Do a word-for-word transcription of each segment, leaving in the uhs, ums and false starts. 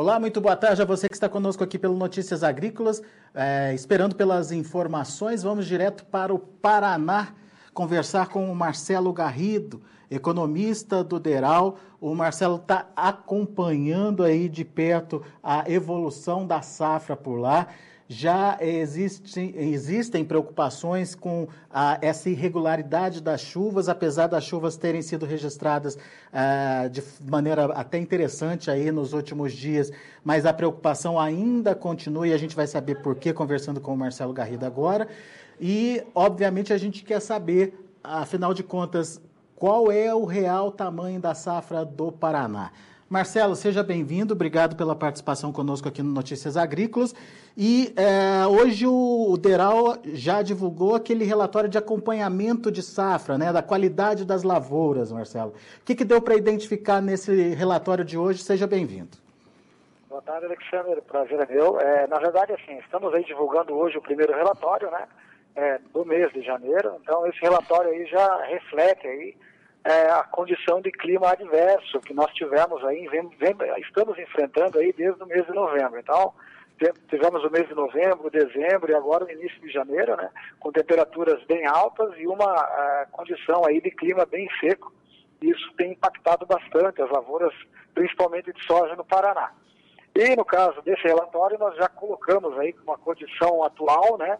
Olá, muito boa tarde a você que está conosco aqui pelo Notícias Agrícolas. É, esperando pelas informações, vamos direto para o Paraná conversar com o Marcelo Garrido, economista do Deral. O Marcelo está acompanhando aí de perto a evolução da safra por lá. Já existem, existem preocupações com a, essa irregularidade das chuvas, apesar das chuvas terem sido registradas ah, de maneira até interessante aí nos últimos dias, mas a preocupação ainda continua e a gente vai saber por quê conversando com o Marcelo Garrido agora. E, obviamente, a gente quer saber, afinal de contas, qual é o real tamanho da safra do Paraná. Marcelo, seja bem-vindo, obrigado pela participação conosco aqui no Notícias Agrícolas. E é, hoje o, o Deral já divulgou aquele relatório de acompanhamento de safra, né, da qualidade das lavouras, Marcelo. O que, que deu para identificar nesse relatório de hoje? Seja bem-vindo. Boa tarde, Alexandre, prazer é meu. É, na verdade, assim, estamos aí divulgando hoje o primeiro relatório, né, é, do mês de janeiro. Então, esse relatório aí já reflete aí É, a condição de clima adverso que nós tivemos aí, vem, vem, estamos enfrentando aí desde o mês de novembro. Então, tivemos o mês de novembro, dezembro e agora o início de janeiro, né, com temperaturas bem altas e uma a, condição aí de clima bem seco. Isso tem impactado bastante as lavouras, principalmente de soja no Paraná. E no caso desse relatório, nós já colocamos aí uma condição atual, né,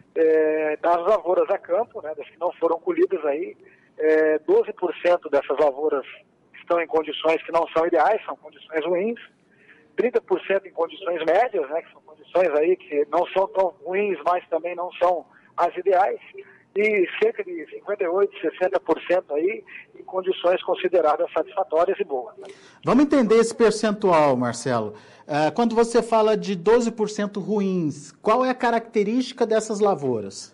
é, das lavouras a campo, né, das que não foram colhidas aí. É, doze por cento dessas lavouras estão em condições que não são ideais, são condições ruins, trinta por cento em condições médias, né, que são condições aí que não são tão ruins, mas também não são as ideais, e cerca de cinquenta e oito por cento, sessenta por cento aí em condições consideradas satisfatórias e boas. Né? Vamos entender esse percentual, Marcelo. Uh, quando você fala de doze por cento ruins, qual é a característica dessas lavouras?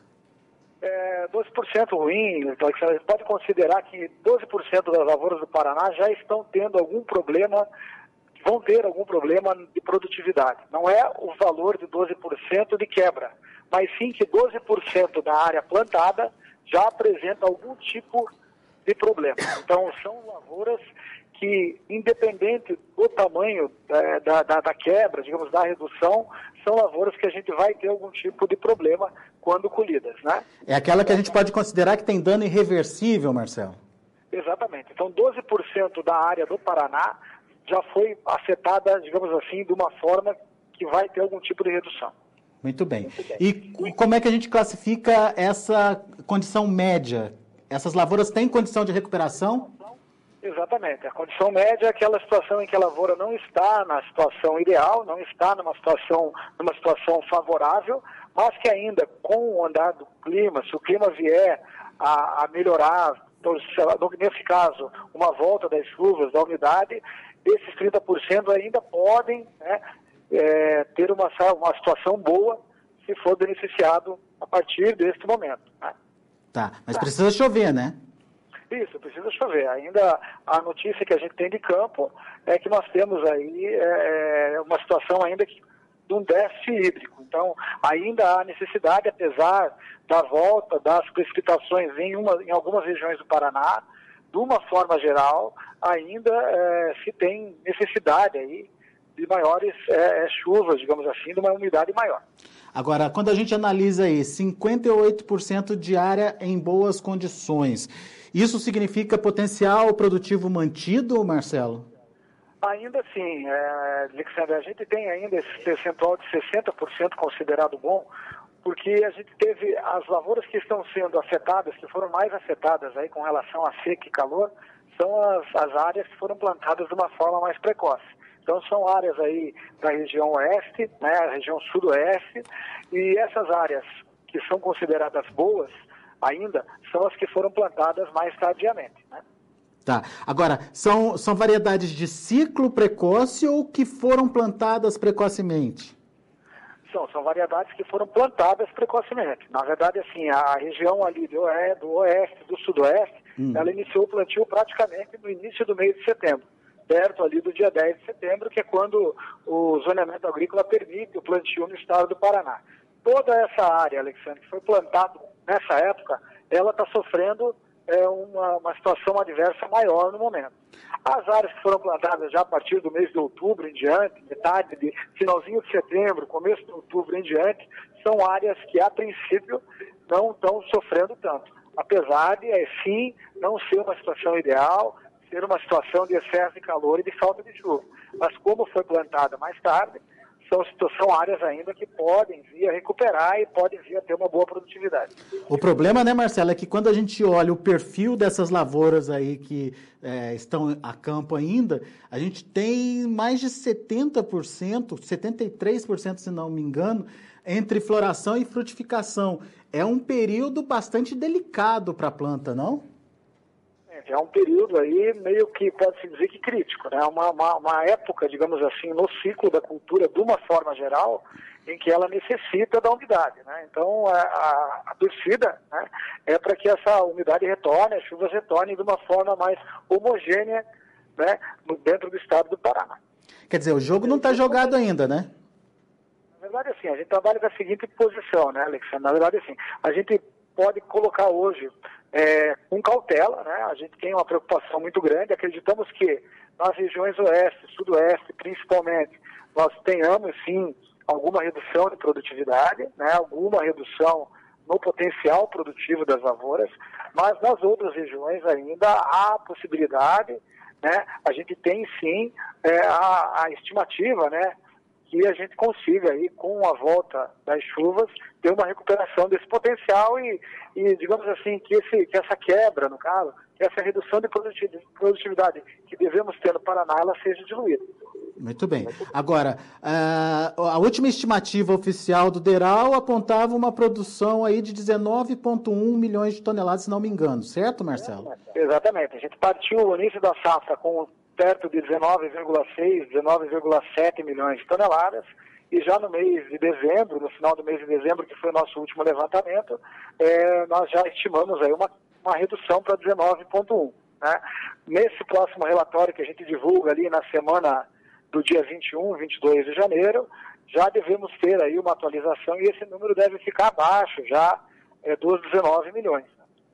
É, doze por cento ruim, então, você pode considerar que doze por cento das lavouras do Paraná já estão tendo algum problema, vão ter algum problema de produtividade. Não é o valor de doze por cento de quebra, mas sim que doze por cento da área plantada já apresenta algum tipo de problema. Então, são lavouras que, independente do tamanho é, da, da, da quebra, digamos, da redução, são lavouras que a gente vai ter algum tipo de problema quando colhidas, né? É aquela que a gente pode considerar que tem dano irreversível, Marcelo? Exatamente. Então, doze por cento da área do Paraná já foi afetada, digamos assim, de uma forma que vai ter algum tipo de redução. Muito bem. Muito bem. E como é que a gente classifica essa condição média? Essas lavouras têm condição de recuperação? Exatamente. A condição média é aquela situação em que a lavoura não está na situação ideal, não está numa situação, numa situação favorável, mas que ainda, com o andar do clima, se o clima vier a, a melhorar, então, nesse caso, uma volta das chuvas, da umidade, esses trinta por cento ainda podem, né, é, ter uma, uma situação boa se for beneficiado a partir deste momento. Né? Tá, mas tá. Precisa chover, né? Isso, precisa chover. Ainda a notícia que a gente tem de campo é que nós temos aí é, uma situação ainda que, de um déficit hídrico. Então, ainda há necessidade, apesar da volta das precipitações em, uma, em algumas regiões do Paraná, de uma forma geral, ainda é, se tem necessidade aí de maiores é, chuvas, digamos assim, de uma umidade maior. Agora, quando a gente analisa aí cinquenta e oito por cento de área em boas condições, isso significa potencial produtivo mantido, Marcelo? Ainda sim, é, Alexandre, a gente tem ainda esse percentual de sessenta por cento considerado bom, porque a gente teve as lavouras que estão sendo afetadas, que foram mais afetadas aí com relação a seca e calor, são as, as áreas que foram plantadas de uma forma mais precoce. Então são áreas aí da região oeste, né, a região sudoeste, e essas áreas que são consideradas boas ainda são as que foram plantadas mais tardiamente, né? Tá. Agora, são, são variedades de ciclo precoce ou que foram plantadas precocemente? São, são variedades que foram plantadas precocemente. Na verdade, assim, a região ali do oeste, do, oeste, do sudoeste, hum. ela iniciou o plantio praticamente no início do mês de setembro, perto ali do dia dez de setembro, que é quando o zoneamento agrícola permite o plantio no estado do Paraná. Toda essa área, Alexandre, que foi plantada nessa época, ela está sofrendo é, uma, uma situação adversa maior no momento. As áreas que foram plantadas já a partir do mês de outubro em diante, metade de finalzinho de setembro, começo de outubro em diante, são áreas que a princípio não estão sofrendo tanto. Apesar de, é, sim, não ser uma situação ideal, ser uma situação de excesso de calor e de falta de chuva. Mas como foi plantada mais tarde, são, são áreas ainda que podem vir a recuperar e podem vir a ter uma boa produtividade. O problema, né, Marcelo, é que quando a gente olha o perfil dessas lavouras aí que é, estão a campo ainda, a gente tem mais de setenta por cento, setenta e três por cento, se não me engano, entre floração e frutificação. É um período bastante delicado para a planta, não? É um período aí meio que pode-se dizer que crítico, né? Uma, uma, uma época, digamos assim, no ciclo da cultura, de uma forma geral, em que ela necessita da umidade, né? Então, a, a, a torcida, né, é para que essa umidade retorne, as chuvas retornem de uma forma mais homogênea, né, dentro do estado do Paraná. Quer dizer, o jogo não está jogado ainda, né? Na verdade, assim, a gente trabalha com a seguinte posição, né, Alexandre? Na verdade, assim, a gente pode colocar hoje é, com cautela, né? A gente tem uma preocupação muito grande, acreditamos que nas regiões oeste, sudoeste, principalmente, nós tenhamos, sim, alguma redução de produtividade, né? Alguma redução no potencial produtivo das lavouras, mas nas outras regiões ainda há possibilidade, né? A gente tem, sim, é, a, a estimativa, né, que a gente consiga, aí, com a volta das chuvas, ter uma recuperação desse potencial e, e digamos assim, que, esse, que essa quebra, no caso, que essa redução de produtividade que devemos ter no Paraná, ela seja diluída. Muito bem. Agora, a última estimativa oficial do DERAL apontava uma produção aí de dezenove vírgula um milhões de toneladas, se não me engano, certo, Marcelo? Exatamente. A gente partiu o início da safra com perto de dezenove vírgula seis, dezenove vírgula sete milhões de toneladas, e já no mês de dezembro, no final do mês de dezembro, que foi o nosso último levantamento, é, nós já estimamos aí uma, uma redução para dezenove vírgula um. Né? Nesse próximo relatório que a gente divulga ali na semana do dia vinte e um, vinte e dois de janeiro, já devemos ter aí uma atualização e esse número deve ficar abaixo já é, dos dezenove milhões.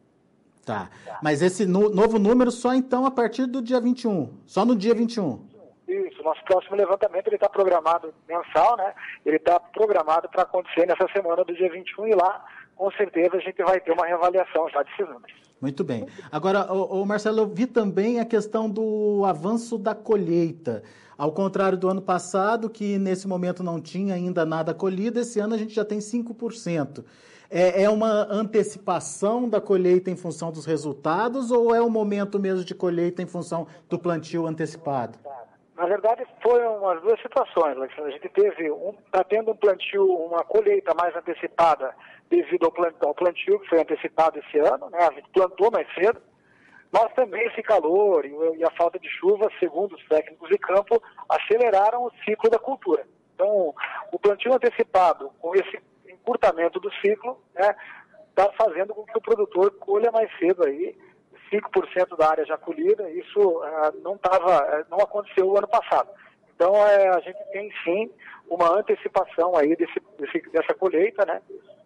Tá, mas esse no, novo número só então a partir do dia vinte e um, só no dia vinte e um. Isso, nosso próximo levantamento ele está programado mensal, né? Ele está programado para acontecer nessa semana do dia vinte e um e lá, com certeza, a gente vai ter uma reavaliação já desses números. Muito bem. Agora, o, o Marcelo, eu vi também a questão do avanço da colheita. Ao contrário do ano passado, que nesse momento não tinha ainda nada colhido, esse ano a gente já tem cinco por cento. É, é uma antecipação da colheita em função dos resultados ou é o momento mesmo de colheita em função do plantio antecipado? Na verdade, foram as duas situações, Alexandre. A gente teve, um, está tendo um plantio, uma colheita mais antecipada devido ao plantio, ao plantio que foi antecipado esse ano, né? A gente plantou mais cedo, mas também esse calor e, e a falta de chuva, segundo os técnicos de campo, aceleraram o ciclo da cultura. Então, o plantio antecipado, com esse encurtamento do ciclo, né, está fazendo com que o produtor colha mais cedo aí, cinco por cento da área já colhida, isso uh, não, tava, não aconteceu o ano passado. Então, uh, a gente tem sim uma antecipação aí desse, desse, dessa colheita, né?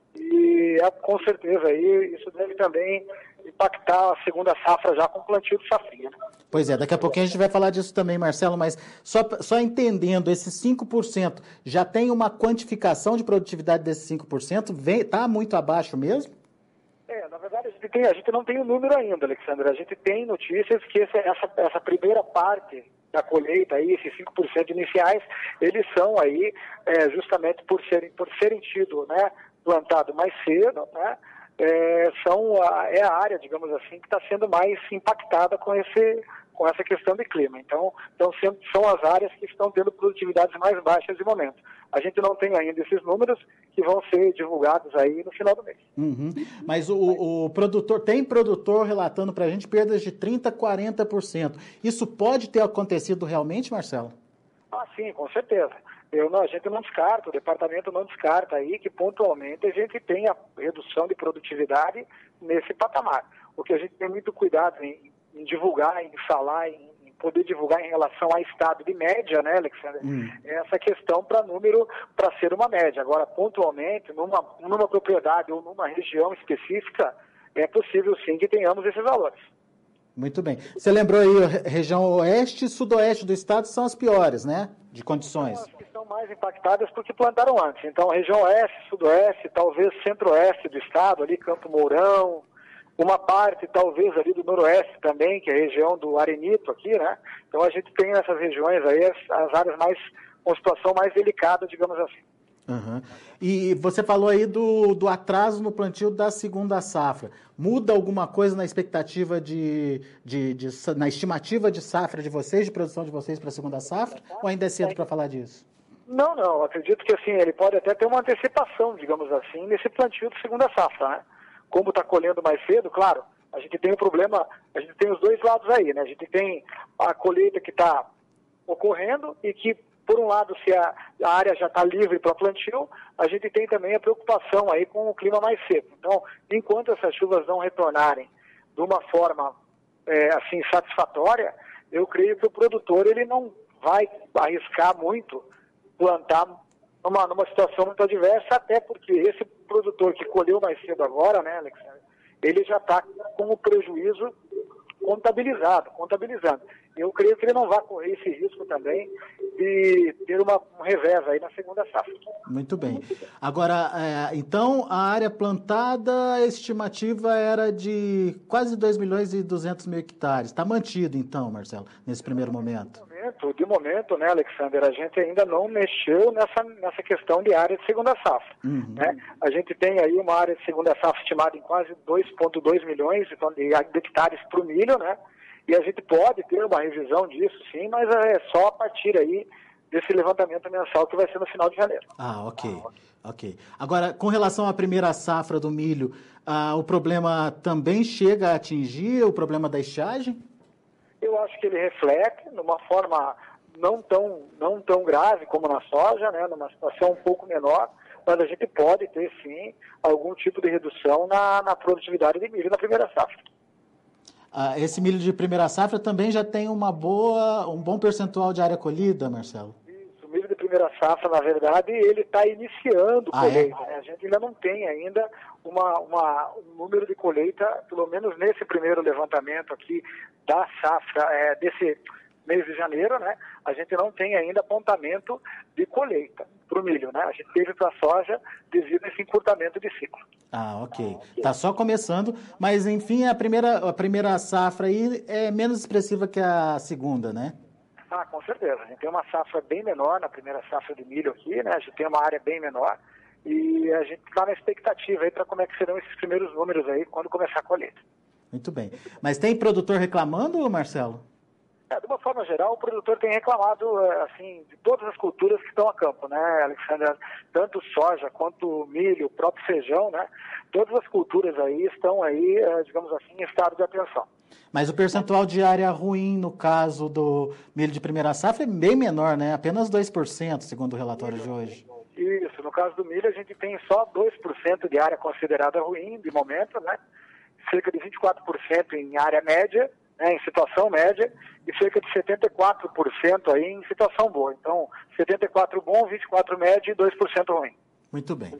E uh, com certeza aí isso deve também impactar a segunda safra já com o plantio de safrinha. Né? Pois é, daqui a pouquinho a gente vai falar disso também, Marcelo, mas só, só entendendo, esses cinco por cento já tem uma quantificação de produtividade desses cinco por cento? Está muito abaixo mesmo? É, na verdade a gente, tem, a gente não tem o número ainda, Alexandre. A gente tem notícias que essa, essa, essa primeira parte da colheita, aí, esses cinco por cento iniciais, eles são aí é, justamente por serem, por serem tido, né, plantado mais cedo, né, é, são a, é a área, digamos assim, que está sendo mais impactada com, esse, com essa questão de clima. Então, então sendo, são as áreas que estão tendo produtividades mais baixas de momento. A gente não tem ainda esses números que vão ser divulgados aí no final do mês. Uhum. Mas o, o produtor, tem produtor relatando para a gente perdas de trinta por cento, quarenta por cento. Isso pode ter acontecido realmente, Marcelo? Ah, sim, com certeza. Eu, não, a gente não descarta, o departamento não descarta aí que pontualmente a gente tenha redução de produtividade nesse patamar. O que a gente tem muito cuidado em, em divulgar, em falar, em poder divulgar em relação a estado de média, né, Alexandre? Hum. Essa questão para número, para ser uma média. Agora, pontualmente, numa, numa propriedade ou numa região específica, é possível sim que tenhamos esses valores. Muito bem. Você lembrou aí, região oeste e sudoeste do estado são as piores, né? De condições. São as que estão mais impactadas porque plantaram antes. Então, região oeste, sudoeste, talvez centro-oeste do estado, ali Campo Mourão, uma parte talvez ali do noroeste também, que é a região do Arenito aqui, né? Então, a gente tem nessas regiões aí as, as áreas mais, com situação mais delicada, digamos assim. Uhum. E você falou aí do, do atraso no plantio da segunda safra. Muda alguma coisa na expectativa de, de, de na estimativa de safra de vocês, de produção de vocês para a segunda safra? Ou ainda é cedo para falar disso? Não, não. Acredito que assim, ele pode até ter uma antecipação, digamos assim, nesse plantio de segunda safra, né? Como está colhendo mais cedo, claro, a gente tem um problema, a gente tem os dois lados aí, né? A gente tem a colheita que está ocorrendo e que, por um lado, se a, a área já está livre para plantio, a gente tem também a preocupação aí com o clima mais seco. Então, enquanto essas chuvas não retornarem de uma forma é, assim satisfatória, eu creio que o produtor ele não vai arriscar muito plantar numa, numa situação muito adversa, até porque esse produtor que colheu mais cedo agora, né, Alexandre, ele já está com o prejuízo contabilizado, contabilizando. Eu creio que ele não vai correr esse risco também de ter uma, um revés aí na segunda safra. Muito bem. Agora, é, então, a área plantada, a estimativa era de quase dois milhões e duzentos mil hectares. Está mantido, então, Marcelo, nesse primeiro momento? De momento, de momento, né, Alexandre, a gente ainda não mexeu nessa, nessa questão de área de segunda safra. Uhum. Né? A gente tem aí uma área de segunda safra estimada em quase dois vírgula dois milhões de hectares para o milho, né? E a gente pode ter uma revisão disso, sim, mas é só a partir aí desse levantamento mensal que vai ser no final de janeiro. Ah, ok. ok. Agora, com relação à primeira safra do milho, ah, o problema também chega a atingir o problema da estiagem? Eu acho que ele reflete numa forma não tão, não tão grave como na soja, né, numa situação um pouco menor, mas a gente pode ter, sim, algum tipo de redução na, na produtividade de milho na primeira safra. Ah, esse milho de primeira safra também já tem uma boa, um bom percentual de área colhida, Marcelo? Isso, o milho de primeira safra, na verdade, ele está iniciando ah, colheita. É? Né? A gente ainda não tem ainda uma, uma, um número de colheita, pelo menos nesse primeiro levantamento aqui da safra, é, desse mês de janeiro, né? A gente não tem ainda apontamento de colheita para o milho, né? A gente teve para a soja devido a esse encurtamento de ciclo. Ah, ok. Está só começando, mas enfim, a primeira, a primeira safra aí é menos expressiva que a segunda, né? Ah, com certeza. A gente tem uma safra bem menor na primeira safra de milho aqui, né? A gente tem uma área bem menor e a gente está na expectativa aí para como é que serão esses primeiros números aí quando começar a colheita. Muito bem. Mas tem produtor reclamando, Marcelo? É, de uma forma geral, o produtor tem reclamado, assim, de todas as culturas que estão a campo, né, Alexandre? Tanto soja quanto milho, o próprio feijão, né? Todas as culturas aí estão aí, digamos assim, em estado de atenção. Mas o percentual de área ruim, no caso do milho de primeira safra, é bem menor, né? Apenas dois por cento, segundo o relatório de hoje. Isso, no caso do milho, a gente tem só dois por cento de área considerada ruim, de momento, né? Cerca de vinte e quatro por cento em área média, né, em situação média, e cerca de setenta e quatro por cento aí em situação boa. Então, setenta e quatro por cento bom, vinte e quatro por cento médio e dois por cento ruim. Muito bem.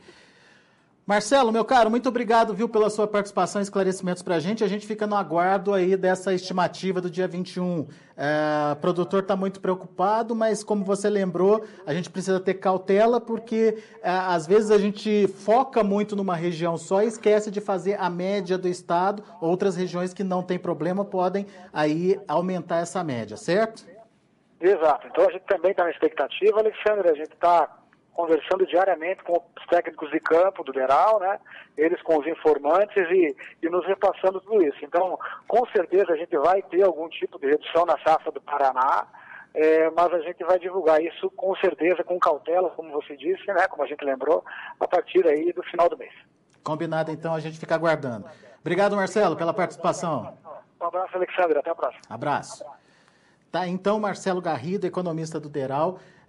Marcelo, meu caro, muito obrigado, viu, pela sua participação e esclarecimentos para a gente. A gente fica no aguardo aí dessa estimativa do dia vinte e um. É, o produtor está muito preocupado, mas como você lembrou, a gente precisa ter cautela porque é, às vezes a gente foca muito numa região só e esquece de fazer a média do estado. Outras regiões que não tem problema podem aí aumentar essa média, certo? Exato. Então a gente também está na expectativa, Alexandre. A gente está conversando diariamente com os técnicos de campo do Deral, né? Eles com os informantes e, e nos repassando tudo isso. Então, com certeza a gente vai ter algum tipo de redução na safra do Paraná, é, mas a gente vai divulgar isso com certeza, com cautela, como você disse, né? Como a gente lembrou, a partir aí do final do mês. Combinado, então, a gente fica aguardando. Obrigado, Marcelo, pela participação. Um abraço, Alexandre. Até a próxima. Abraço. Tá, então, Marcelo Garrido, economista do Deral,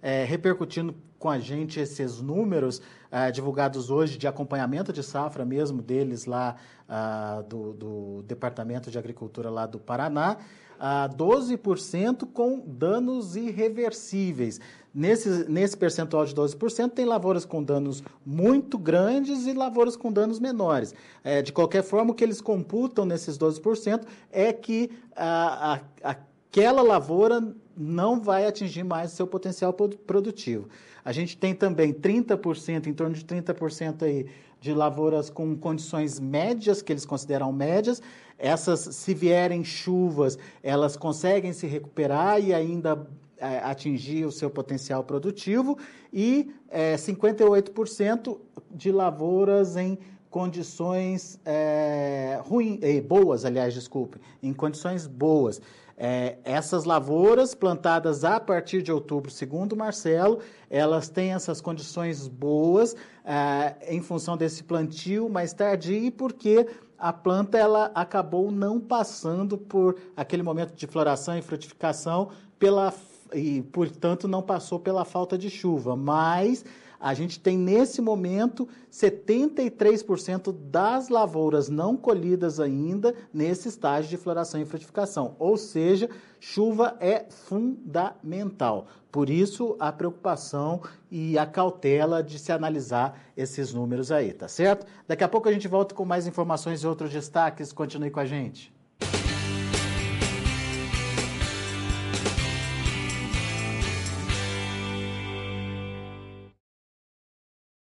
é, repercutindo com a gente esses números é, divulgados hoje de acompanhamento de safra mesmo deles lá ah, do, do Departamento de Agricultura lá do Paraná, ah, doze por cento com danos irreversíveis. Nesse, nesse percentual de doze por cento, tem lavouras com danos muito grandes e lavouras com danos menores. É, de qualquer forma, o que eles computam nesses doze por cento é que a, a, aquela lavoura não vai atingir mais o seu potencial produtivo. A gente tem também trinta por cento, em torno de trinta por cento aí, de lavouras com condições médias, que eles consideram médias. Essas, se vierem chuvas, elas conseguem se recuperar e ainda é, atingir o seu potencial produtivo. E é, cinquenta e oito por cento de lavouras em condições é, ruins, eh, boas, aliás, desculpe, em condições boas. É, essas lavouras plantadas a partir de outubro, segundo o Marcelo, elas têm essas condições boas é, em função desse plantio mais tardio e porque a planta ela acabou não passando por aquele momento de floração e frutificação pela, e, portanto, não passou pela falta de chuva, mas a gente tem, nesse momento, setenta e três por cento das lavouras não colhidas ainda nesse estágio de floração e frutificação. Ou seja, chuva é fundamental. Por isso, a preocupação e a cautela de se analisar esses números aí, tá certo? Daqui a pouco a gente volta com mais informações e outros destaques. Continue com a gente.